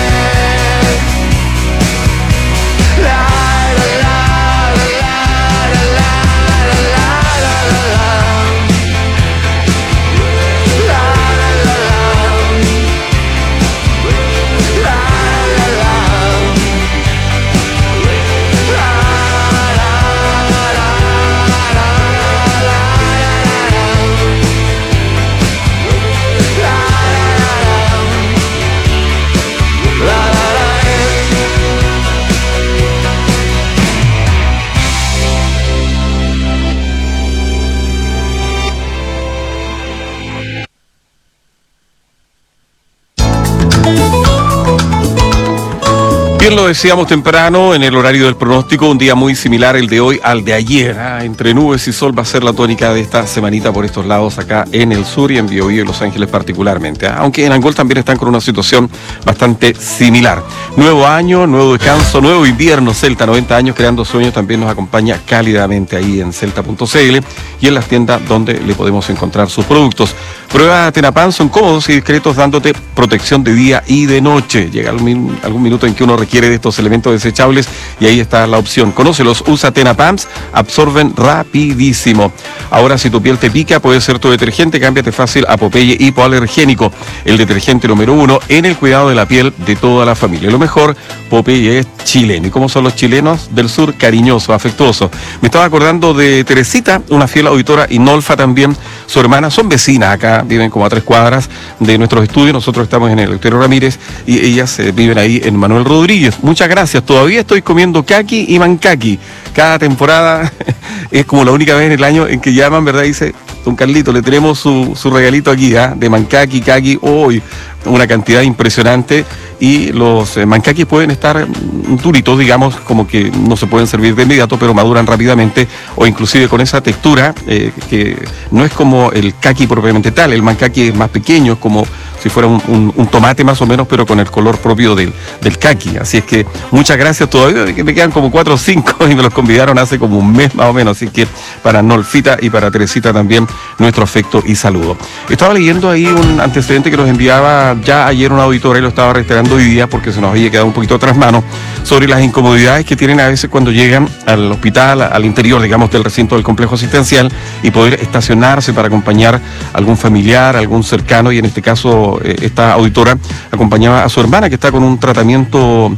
Bien, lo decíamos temprano en el horario del pronóstico, un día muy similar el de hoy al de ayer. ¿eh? Entre nubes y sol va a ser la tónica de esta semanita por estos lados acá en el sur y en Biobío y Los Ángeles particularmente. ¿eh? Aunque en Angol también están con una situación bastante similar. Nuevo año, nuevo descanso, nuevo invierno. Celta, noventa años creando sueños, también nos acompaña cálidamente ahí en celta punto c l y en las tiendas donde le podemos encontrar sus productos. Prueba Tenapan, son cómodos y discretos dándote protección de día y de noche. Llega algún, algún minuto en que uno requiere de estos elementos desechables y ahí está la opción. Conócelos, usa Tenapams, absorben rapidísimo. Ahora, si tu piel te pica, puede ser tu detergente, cámbiate fácil a Popeye hipoalergénico, el detergente número uno en el cuidado de la piel de toda la familia. Lo mejor, Popeye es chileno. ¿Y cómo son los chilenos del sur? Cariñoso, afectuoso. Me estaba acordando de Teresita, una fiel auditora, y Nolfa también, su hermana, son vecinas acá, viven como a tres cuadras de nuestros estudios. Nosotros estamos en el Eleuterio Ramírez y ellas eh, viven ahí en Manuel Rodríguez. Muchas gracias. Todavía estoy comiendo caqui y mancaqui. Cada temporada es como la única vez en el año en que llaman, ¿verdad? Dice, don Carlito, le tenemos su, su regalito aquí, ¿eh? De mancaqui, caqui, hoy una cantidad impresionante. Y los eh, mancaquis pueden estar duritos, digamos, como que no se pueden servir de inmediato, pero maduran rápidamente, o inclusive con esa textura eh, que no es como el caqui propiamente tal. El mancaqui es más pequeño, es como si fuera un, un, un tomate más o menos, pero con el color propio del, del caqui. Así es que muchas gracias. Todavía me quedan como cuatro o cinco y me los convidaron hace como un mes más o menos. Así que para Nolfita y para Teresita también nuestro afecto y saludo. Estaba leyendo ahí un antecedente que nos enviaba ya ayer una auditora y lo estaba reiterando hoy día porque se nos había quedado un poquito atrás mano sobre las incomodidades que tienen a veces cuando llegan al hospital, al interior, digamos, del recinto del complejo asistencial y poder estacionarse para acompañar a algún familiar, algún cercano, y en este caso eh, esta auditora acompañaba a su hermana que está con un tratamiento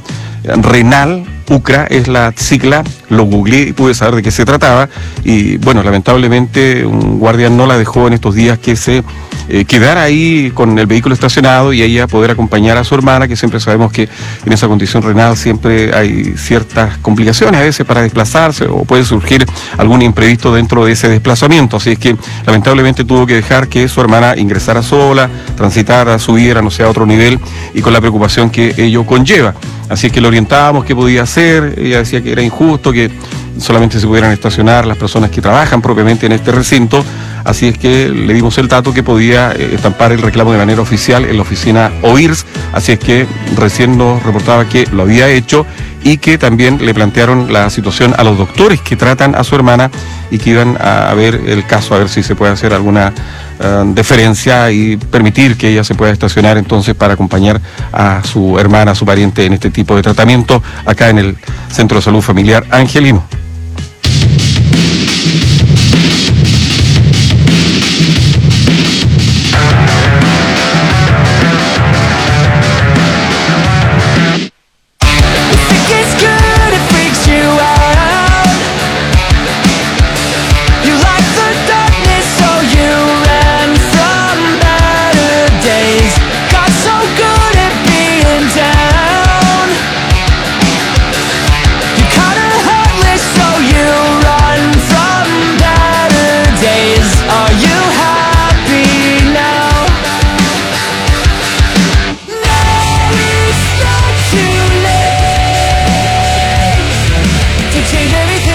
renal. U C R A es la sigla, lo googleé y pude saber de qué se trataba y bueno, lamentablemente un guardián no la dejó en estos días que se eh, quedara ahí con el vehículo estacionado y ella poder acompañar a su hermana, que siempre sabemos que en esa condición renal siempre hay ciertas complicaciones a veces para desplazarse o puede surgir algún imprevisto dentro de ese desplazamiento, así es que lamentablemente tuvo que dejar que su hermana ingresara sola, transitara, subiera, no sé, a otro nivel y con la preocupación que ello conlleva. Así es que le orientábamos qué podía hacer, ella decía que era injusto que solamente se pudieran estacionar las personas que trabajan propiamente en este recinto, así es que le dimos el dato que podía eh, estampar el reclamo de manera oficial en la oficina O I R S, así es que recién nos reportaba que lo había hecho y que también le plantearon la situación a los doctores que tratan a su hermana y que iban a ver el caso, a ver si se puede hacer alguna uh, deferencia y permitir que ella se pueda estacionar entonces para acompañar a su hermana, a su pariente en este tipo de tratamiento acá en el Centro de Salud Familiar Angelino. Think it's good, it freaks you out.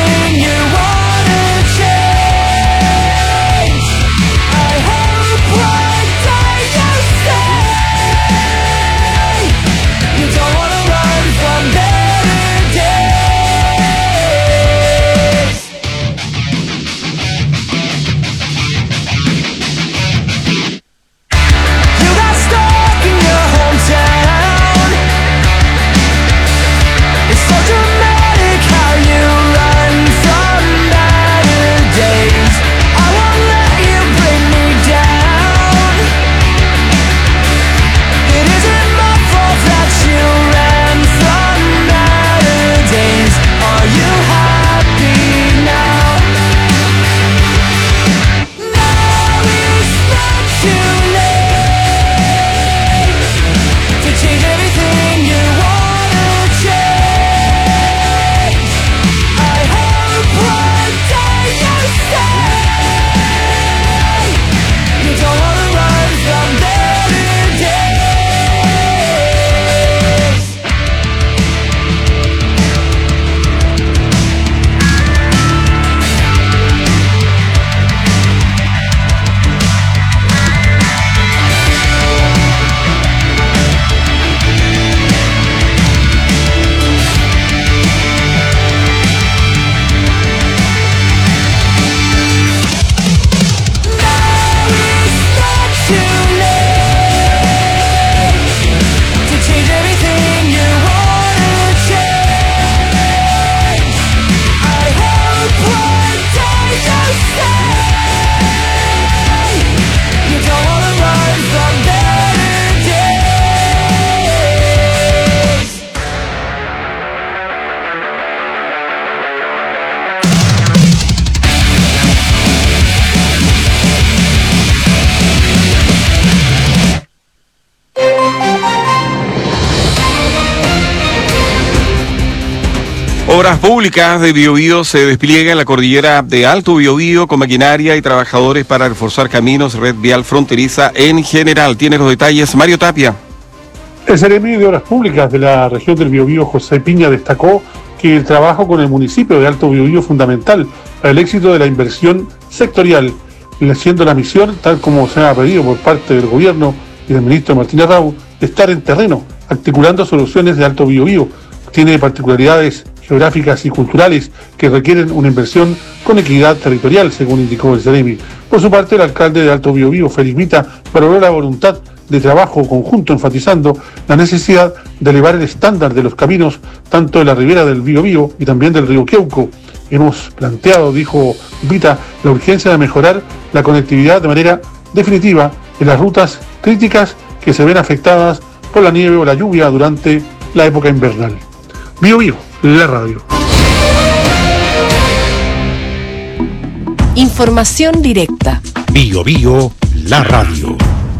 everything you wanna change. I hope one day you stay. You don't wanna run from better days. You got stuck in your hometown. It's so dramatic how you run from better days. I won't let you bring me down. It isn't my fault that you ran from better days. Are you happy now? Now is not too late to change everything you wanna change. I hope one day you stay. You don't wanna run from better days. Too late to change everything you wanna change. I hope one day you stay. You don't wanna run from better days. Obras públicas de Biobío se despliega en la cordillera de Alto Biobío con maquinaria y trabajadores para reforzar caminos, red vial fronteriza en general. Tiene los detalles Mario Tapia. El Seremi de Obras Públicas de la región del Biobío, José Piña, destacó que el trabajo con el municipio de Alto Biobío es fundamental para el éxito de la inversión sectorial, siendo la misión, tal como se ha pedido por parte del gobierno y del ministro Martínez Raúl, de estar en terreno, articulando soluciones de Alto Biobío. Tiene particularidades geográficas y culturales que requieren una inversión con equidad territorial, según indicó el Seremi. Por su parte, el alcalde de Alto Biobío, Félix Vita, valoró la voluntad de trabajo conjunto, enfatizando la necesidad de elevar el estándar de los caminos, tanto de la ribera del Biobío y también del río Queuco. Hemos planteado, dijo Vita, la urgencia de mejorar la conectividad de manera definitiva en las rutas críticas que se ven afectadas por la nieve o la lluvia durante la época invernal. Biobío, la radio. Información directa. Biobío, la radio.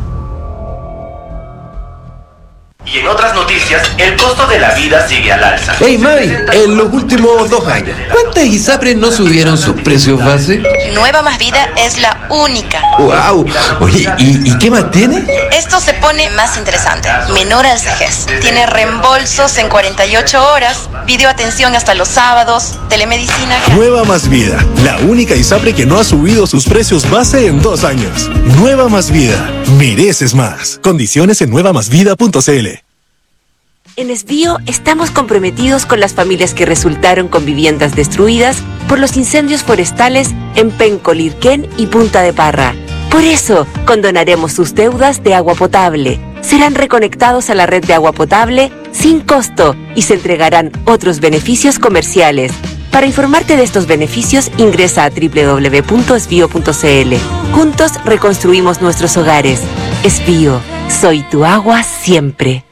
Y en otras noticias, el costo de la vida sigue al alza. Hey May, en los últimos dos años, ¿cuántas ISAPRES no subieron sus precios base? Nueva Más Vida es la única. ¡Wow! Oye, ¿y, y qué más tiene? Esto se pone más interesante. Menor al Cejez. Tiene reembolsos en cuarenta y ocho horas, videoatención hasta los sábados, telemedicina. Nueva Más Vida, la única ISAPRE que no ha subido sus precios base en dos años. Nueva Más Vida, mereces más. Condiciones en nueva más vida punto c l. En Esbío estamos comprometidos con las familias que resultaron con viviendas destruidas por los incendios forestales en Penco, Lirquén y Punta de Parra. Por eso, condonaremos sus deudas de agua potable. Serán reconectados a la red de agua potable sin costo y se entregarán otros beneficios comerciales. Para informarte de estos beneficios, ingresa a doble u doble u doble u punto esbío punto c l. Juntos reconstruimos nuestros hogares. Esbío, soy tu agua siempre.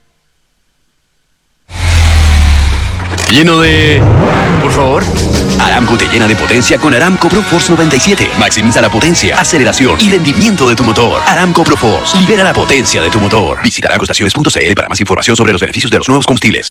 Lleno de... Por favor. Aramco te llena de potencia con Aramco ProForce noventa y siete. Maximiza la potencia, aceleración y rendimiento de tu motor. Aramco ProForce. Libera la potencia de tu motor. Visita aramco estaciones punto c l para más información sobre los beneficios de los nuevos combustibles.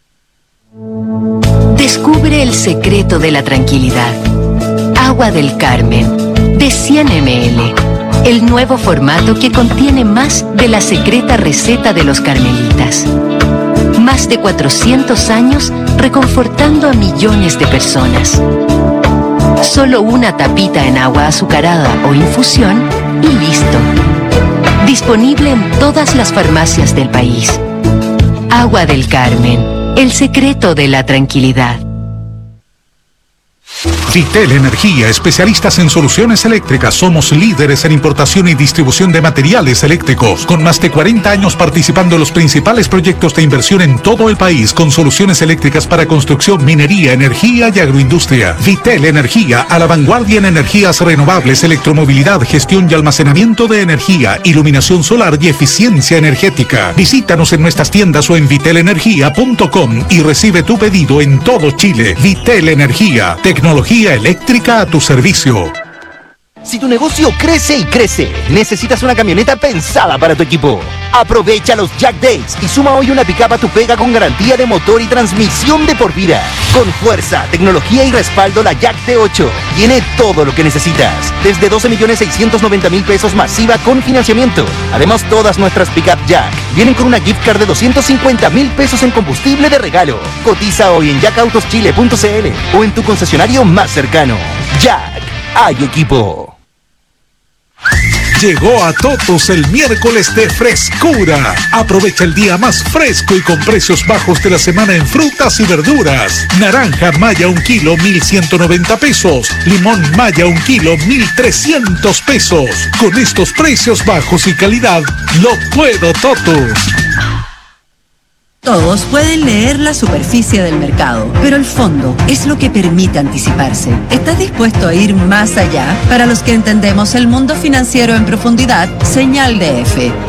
Descubre el secreto de la tranquilidad. Agua del Carmen, de cien mililitros. El nuevo formato que contiene más de la secreta receta de los carmelitas. Más de cuatrocientos años reconfortando a millones de personas. Solo una tapita en agua azucarada o infusión y listo. Disponible en todas las farmacias del país. Agua del Carmen, el secreto de la tranquilidad. Vitel Energía, especialistas en soluciones eléctricas. Somos líderes en importación y distribución de materiales eléctricos, con más de cuarenta años participando en los principales proyectos de inversión en todo el país, con soluciones eléctricas para construcción, minería, energía y agroindustria. Vitel Energía, a la vanguardia en energías renovables, electromovilidad, gestión y almacenamiento de energía, iluminación solar y eficiencia energética. Visítanos en nuestras tiendas o en vitel energía punto com y recibe tu pedido en todo Chile. Vitel Energía, tecnología eléctrica a tu servicio. Si tu negocio crece y crece, necesitas una camioneta pensada para tu equipo. Aprovecha los Jack Days y suma hoy una pickup a tu pega con garantía de motor y transmisión de por vida. Con fuerza, tecnología y respaldo, la Jack T ocho tiene todo lo que necesitas. Desde doce millones seiscientos noventa mil pesos masiva con financiamiento. Además, todas nuestras pickup Jack vienen con una gift card de doscientos cincuenta mil pesos en combustible de regalo. Cotiza hoy en jack autos chile punto c l o en tu concesionario más cercano. Jack, hay equipo. Llegó a Totos el miércoles de frescura. Aprovecha el día más fresco y con precios bajos de la semana en frutas y verduras. Naranja Maya un kilo, mil ciento noventa pesos. Limón Maya un kilo, mil trescientos pesos. Con estos precios bajos y calidad, lo puedo Totos. Todos pueden leer la superficie del mercado, pero el fondo es lo que permite anticiparse. ¿Estás dispuesto a ir más allá? Para los que entendemos el mundo financiero en profundidad, Señal D F.